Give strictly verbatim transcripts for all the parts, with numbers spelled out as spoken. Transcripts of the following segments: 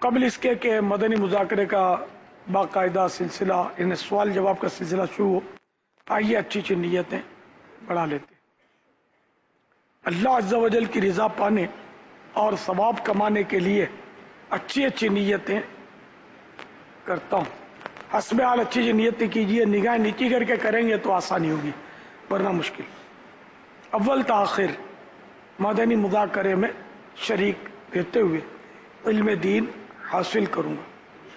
قبل اس کے کہ مدنی مذاکرے کا باقاعدہ سلسلہ یعنی سوال جواب کا سلسلہ شروع ہو، آئیے اچھی اچھی نیتیں بڑھا لیتے ہیں۔ اللہ عز و جل کی رضا پانے اور ثواب کمانے کے لیے اچھی اچھی نیتیں کرتا ہوں۔ حسب حال اچھی اچھی نیتیں کیجیے، نگاہ نیچی کر کے کریں گے تو آسانی ہوگی، ورنہ مشکل۔ اول تاخیر مدنی مذاکرے میں شریک رہتے ہوئے علم دین حاصل کروں گا۔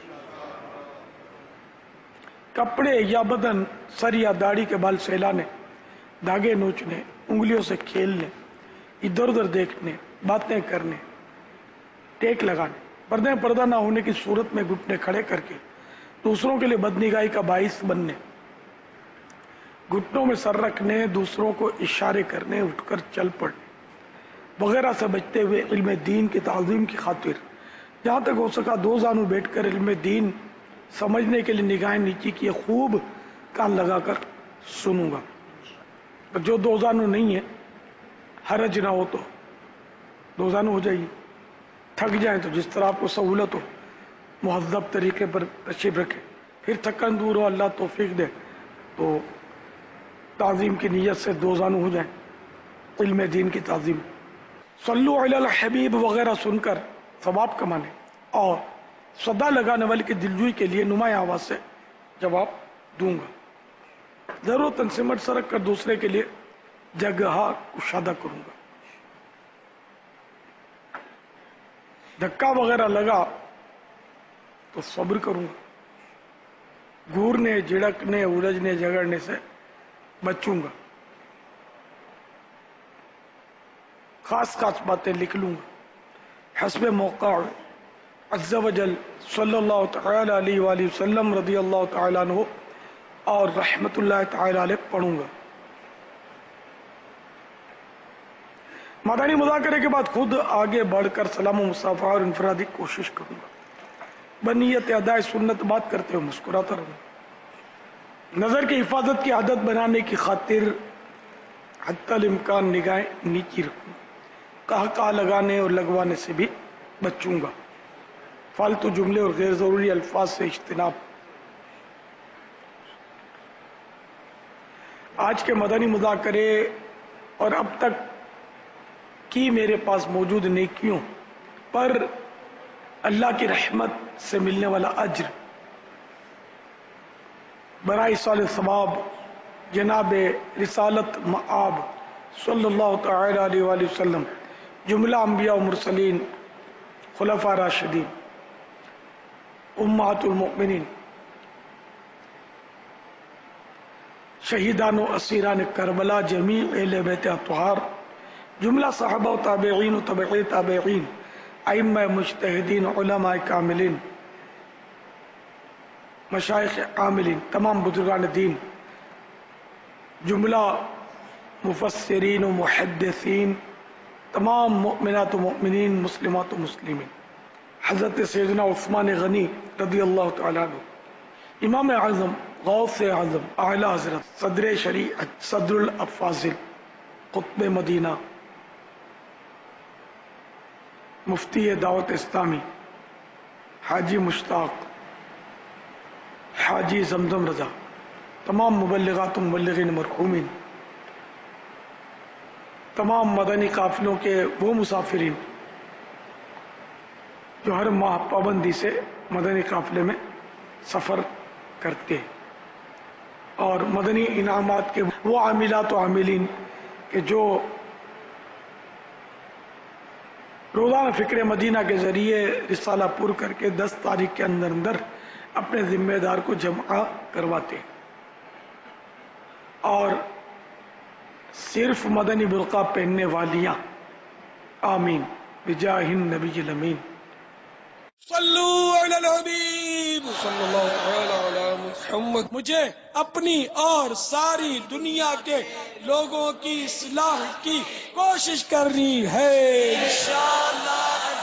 کپڑے یا بدن، سر یا داڑھی کے بال سہلانے، دھاگے نوچنے، انگلیوں سے کھیلنے، ادھر ادھر دیکھنے، باتیں کرنے، ٹیک لگانے، پردے پردہ نہ ہونے کی صورت میں گھٹنے کھڑے کر کے دوسروں کے لیے بدنگاہی کا باعث بننے، گھٹنوں میں سر رکھنے، دوسروں کو اشارے کرنے، اٹھ کر چل پڑنے وغیرہ سے بچتے ہوئے علم دین کی تعظیم کی خاطر جہاں تک ہو سکا دو زانو بیٹھ کر علم دین سمجھنے کے لیے نگاہیں نیچی کیے خوب کان لگا کر سنوں گا۔ جو دو زانو نہیں ہے، حرج نہ ہو تو دو زانو ہو جائیے، تھک جائیں تو جس طرح آپ کو سہولت ہو مہذب طریقے پر تشریف رکھیں، پھر تھکن دور ہو اللہ توفیق دے تو تعظیم کی نیت سے دو زانو ہو جائیں، علم دین کی تعظیم۔ صلو علی الحبیب وغیرہ سن کر ثواب کمانے اور صدا لگانے والے کی دلجوئی کے لیے نمایاں آواز سے جواب دوں گا۔ ضرورت سمٹ سرک کر دوسرے کے لیے جگہ کشادہ کروں گا۔ دھکا وغیرہ لگا تو صبر کروں گا۔ گھورنے، جھڑکنے، الجھنے، جھگڑنے سے بچوں گا۔ خاص خاص باتیں لکھ لوں گا حسب موقع عز و جل صلی اللہ تعالی علیہ وآلہ وسلم رضی اللہ تعالیٰ عنہ اور رحمت اللہ تعالی علیہ پڑھوں گا۔ مدنی مذاکرے کے بعد خود آگے بڑھ کر سلام و مصافحہ اور انفرادی کوشش کروں گا۔ بنیت ادائے سنت بات کرتے ہوئے مسکراتا رہوں گا۔ نظر کی حفاظت کی عادت بنانے کی خاطر حتی الامکان نگاہیں نیچی رکھوں گا۔ کہا کہا لگانے اور لگوانے سے بھی بچوں گا۔ فالتو جملے اور غیر ضروری الفاظ سے اجتناب۔ آج کے مدنی مذاکرے اور اب تک کی میرے پاس موجود نیکیوں پر اللہ کی رحمت سے ملنے والا اجر برائے سال ثواب جناب رسالت مآب صلی اللہ تعالی علیہ وآلہ وسلم، جملہ انبیاء و مرسلین، خلفاء راشدین، امہات المؤمنین، شہیدان و اسیران کربلا، جمیع اہل بیت اطہار، جملہ صحابہ و تابعین و تبعی تابعین، ائمہ مجتہدین، علماء کاملین، مشائخ عاملین، تمام بزرگان دین، جملہ مفسرین و محدثین، تمام مؤمنات و مؤمنین، مسلمات و مسلمین، حضرت سیدنا عثمان غنی رضی اللہ تعالیٰ عنہ، امام اعظم، غوث اعظم، اعلی حضرت، صدر شریعت، صدر الافاضل، قطب مدینہ، مفتی دعوت اسلامی، حاجی مشتاق، حاجی زمزم رضا، تمام مبلغات و مبلغین مرحومین، تمام مدنی قافلوں کے وہ مسافرین جو ہر ماہ پابندی سے مدنی قافلے میں سفر کرتے ہیں، اور مدنی انعامات کے وہ عاملات و عاملین کہ جو روزانہ فکر مدینہ کے ذریعے رسالہ پر کر کے دس تاریخ کے اندر اندر اپنے ذمہ دار کو جمع کرواتے ہیں، اور صرف مدنی برقع پہننے والیاں، آمین بجاہ النبی الامین۔ صلو علی الحبیب صلی اللہ تعالی علی محمد۔ مجھے اپنی اور ساری دنیا کے لوگوں کی اصلاح کی کوشش کرنی ہے انشاءاللہ۔